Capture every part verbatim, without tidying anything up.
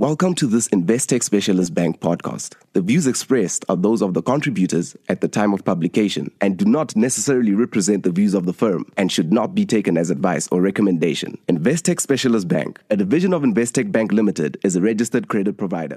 Welcome to this Investec Specialist Bank podcast. The views expressed are those of the contributors at the time of publication and do not necessarily represent the views of the firm and should not be taken as advice or recommendation. Investec Specialist Bank, a division of Investec Bank Limited, is a registered credit provider.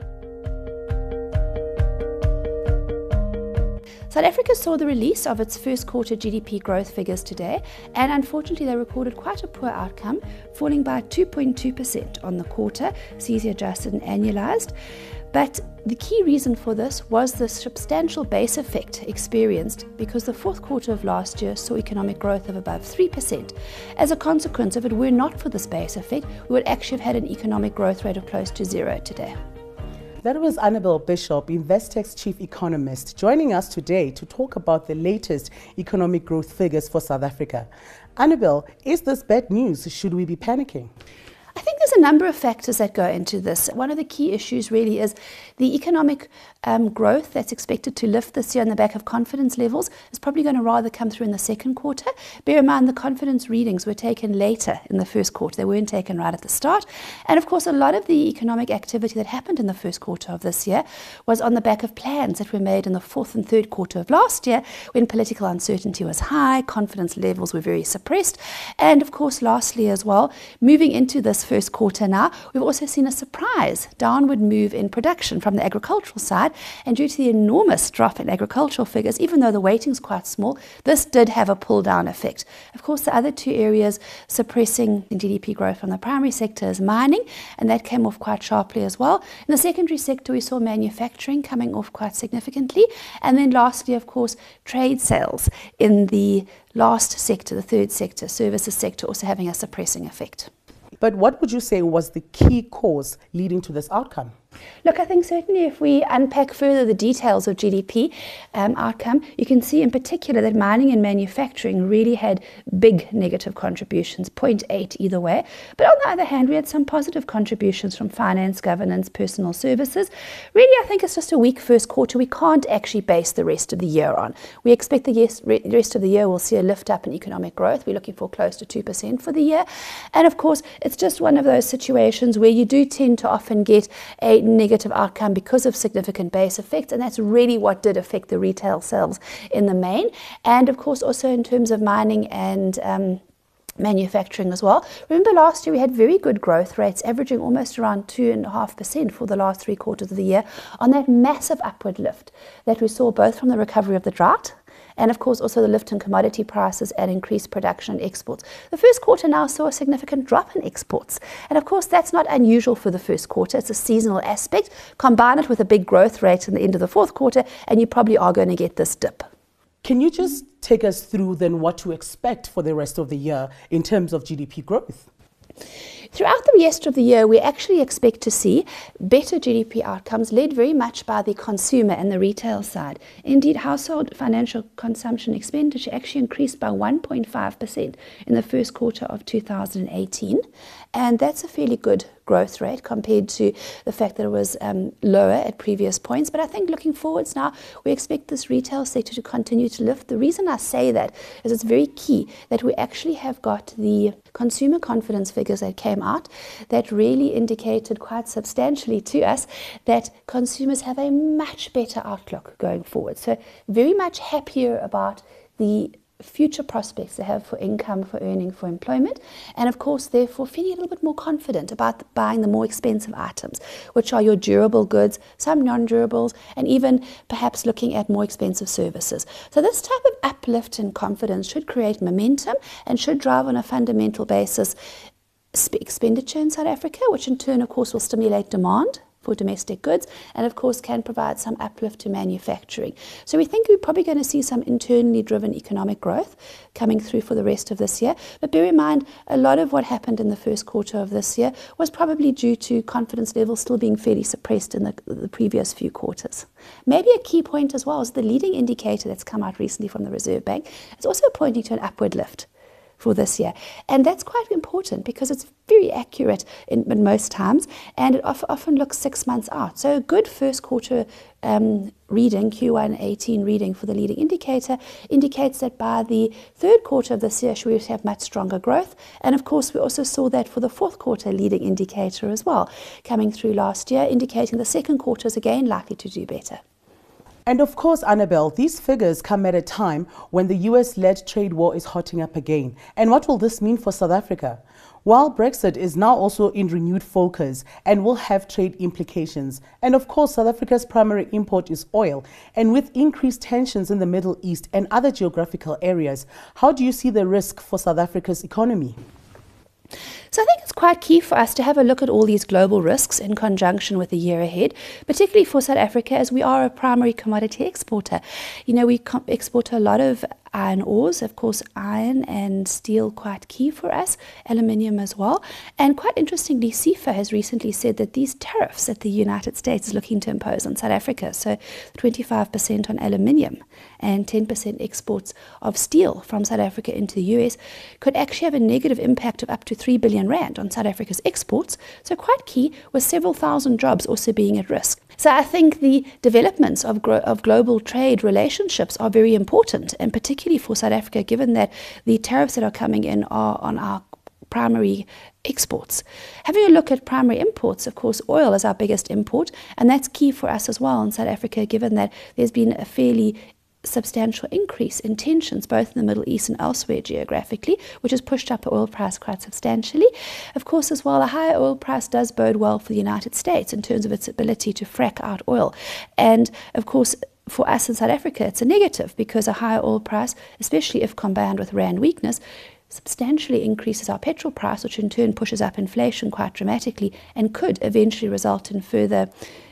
South Africa saw the release of its first quarter G D P growth figures today, and unfortunately they recorded quite a poor outcome, falling by two point two percent on the quarter, C Z adjusted and annualized. But the key reason for this was the substantial base effect experienced because the fourth quarter of last year saw economic growth of above three percent. As a consequence, if it were not for this base effect, we would actually have had an economic growth rate of close to zero today. That was Annabel Bishop, Investec's chief economist, joining us today to talk about the latest economic growth figures for South Africa. Annabel, is this bad news? Should we be panicking? I think there's a number of factors that go into this. One of the key issues really is the economic um, growth that's expected to lift this year on the back of confidence levels is probably going to rather come through in the second quarter. Bear in mind the confidence readings were taken later in the first quarter. They weren't taken right at the start. And of course, a lot of the economic activity that happened in the first quarter of this year was on the back of plans that were made in the fourth and third quarter of last year when political uncertainty was high, confidence levels were very suppressed. And of course, lastly as well, moving into this first quarter now, we've also seen a surprise downward move in production from the agricultural side, and due to the enormous drop in agricultural figures, even though the weighting's quite small, this did have a pull down effect. Of course, the other two areas suppressing G D P growth from the primary sector is mining, and that came off quite sharply as well. In the secondary sector, we saw manufacturing coming off quite significantly, and then lastly, of course, trade sales in the last sector, the third sector, services sector, also having a suppressing effect. But what would you say was the key cause leading to this outcome? Look, I think certainly if we unpack further the details of G D P um, outcome, you can see in particular that mining and manufacturing really had big negative contributions, zero point eight either way. But on the other hand, we had some positive contributions from finance, governance, personal services. Really, I think it's just a weak first quarter. We can't actually base the rest of the year on. We expect the yes, re- rest of the year will see a lift up in economic growth. We're looking for close to two percent for the year. And of course, it's just one of those situations where you do tend to often get a negative outcome because of significant base effects, and that's really what did affect the retail sales in the main. And of course also in terms of mining and um, manufacturing as well. Remember last year we had very good growth rates, averaging almost around two and a half percent for the last three quarters of the year on that massive upward lift that we saw both from the recovery of the drought and of course also the lift in commodity prices and increased production and exports. The first quarter now saw a significant drop in exports. And of course that's not unusual for the first quarter. It's a seasonal aspect. Combine it with a big growth rate in the end of the fourth quarter and you probably are going to get this dip. Can you just take us through then what to expect for the rest of the year in terms of G D P growth? Throughout the rest of the year, we actually expect to see better G D P outcomes led very much by the consumer and the retail side. Indeed, household financial consumption expenditure actually increased by one point five percent in the first quarter of two thousand eighteen. And that's a fairly good growth rate compared to the fact that it was um, lower at previous points. But I think looking forwards now, we expect this retail sector to continue to lift. The reason I say that is it's very key that we actually have got the consumer confidence figures that came out that really indicated quite substantially to us that consumers have a much better outlook going forward. So very much happier about the future prospects they have for income, for earning, for employment, and of course therefore feeling a little bit more confident about buying the more expensive items, which are your durable goods, some non-durables, and even perhaps looking at more expensive services. So this type of uplift in confidence should create momentum and should drive on a fundamental basis expenditure in South Africa, which in turn of course will stimulate demand for domestic goods, and of course can provide some uplift to manufacturing. So we think we're probably going to see some internally driven economic growth coming through for the rest of this year. But bear in mind, a lot of what happened in the first quarter of this year was probably due to confidence levels still being fairly suppressed in the, the previous few quarters. Maybe a key point as well is the leading indicator that's come out recently from the Reserve Bank is also pointing to an upward lift for this year. And that's quite important because it's very accurate in, in most times, and it of, often looks six months out. So a good first quarter um, reading, Q one eighteen reading for the leading indicator, indicates that by the third quarter of this year, we should have much stronger growth. And of course, we also saw that for the fourth quarter leading indicator as well, coming through last year, indicating the second quarter is again likely to do better. And of course, Annabelle, these figures come at a time when the U S-led trade war is hotting up again. And what will this mean for South Africa? While Brexit is now also in renewed focus and will have trade implications. And of course, South Africa's primary import is oil. And with increased tensions in the Middle East and other geographical areas, how do you see the risk for South Africa's economy? So I think it's quite key for us to have a look at all these global risks in conjunction with the year ahead, particularly for South Africa, as we are a primary commodity exporter. You know, we com- export a lot of iron ores, of course, iron and steel quite key for us, aluminium as well. And quite interestingly, C I F A has recently said that these tariffs that the United States is looking to impose on South Africa, so twenty-five percent on aluminium and ten percent exports of steel from South Africa into the U S, could actually have a negative impact of up to three billion rand on South Africa's exports. So quite key, with several thousand jobs also being at risk. So I think the developments of, gro- of global trade relationships are very important, and particularly for South Africa, given that the tariffs that are coming in are on our primary exports. Having a look at primary imports, of course, oil is our biggest import, and that's key for us as well in South Africa, given that there's been a fairly substantial increase in tensions both in the Middle East and elsewhere geographically, which has pushed up the oil price quite substantially. Of course, as well, a higher oil price does bode well for the United States in terms of its ability to frack out oil. And of course, for us in South Africa, it's a negative because a higher oil price, especially if combined with rand weakness, substantially increases our petrol price, which in turn pushes up inflation quite dramatically and could eventually result in further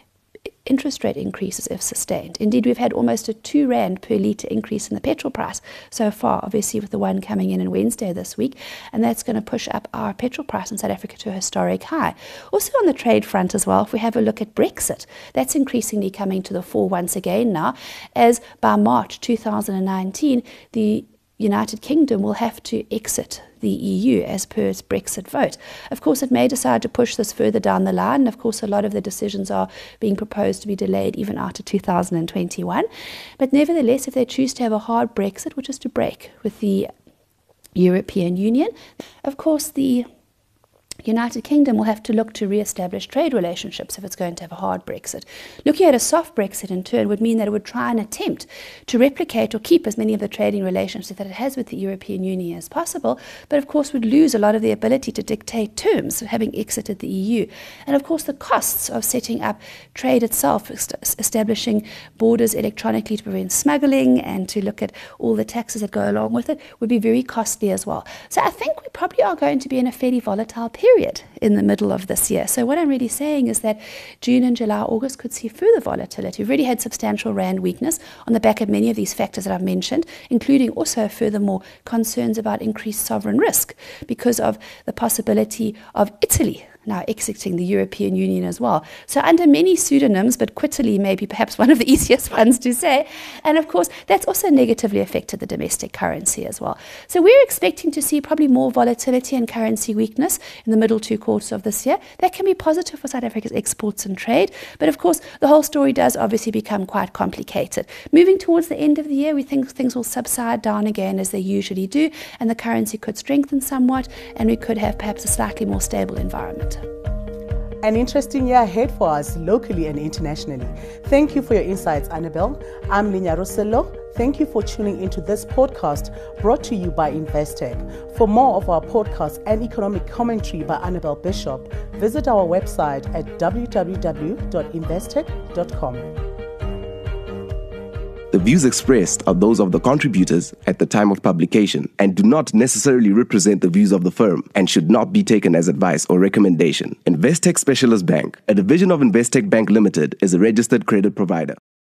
interest rate increases if sustained. Indeed, we've had almost a two rand per litre increase in the petrol price so far, obviously with the one coming in on Wednesday this week, and that's going to push up our petrol price in South Africa to a historic high. Also on the trade front as well, if we have a look at Brexit, that's increasingly coming to the fore once again now, as by March two thousand nineteen, the United Kingdom will have to exit the E U as per its Brexit vote. Of course, it may decide to push this further down the line. Of course, a lot of the decisions are being proposed to be delayed even after two thousand twenty-one. But nevertheless, if they choose to have a hard Brexit, which is to break with the European Union, of course, the United Kingdom will have to look to re-establish trade relationships if it's going to have a hard Brexit. Looking at a soft Brexit in turn would mean that it would try and attempt to replicate or keep as many of the trading relationships that it has with the European Union as possible, but of course would lose a lot of the ability to dictate terms, having exited the E U. And of course the costs of setting up trade itself, establishing borders electronically to prevent smuggling and to look at all the taxes that go along with it, would be very costly as well. So I think we probably are going to be in a fairly volatile period period in the middle of this year. So what I'm really saying is that June and July, August could see further volatility. We've already had substantial rand weakness on the back of many of these factors that I've mentioned, including also furthermore concerns about increased sovereign risk because of the possibility of Italy now exiting the European Union as well. So under many pseudonyms, but Quitaly may be perhaps one of the easiest ones to say. And of course, that's also negatively affected the domestic currency as well. So we're expecting to see probably more volatility and currency weakness in the middle two quarters of this year. That can be positive for South Africa's exports and trade. But of course, the whole story does obviously become quite complicated. Moving towards the end of the year, we think things will subside down again as they usually do, and the currency could strengthen somewhat, and we could have perhaps a slightly more stable environment. An interesting year ahead for us locally and internationally. Thank you for your insights, Annabelle. I'm Linya Rosello. Thank you for tuning into this podcast brought to you by Investec. For more of our podcasts and economic commentary by Annabelle Bishop, visit our website at w w w dot investec dot com. The views expressed are those of the contributors at the time of publication and do not necessarily represent the views of the firm and should not be taken as advice or recommendation. Investec Specialist Bank, a division of Investec Bank Limited, is a registered credit provider.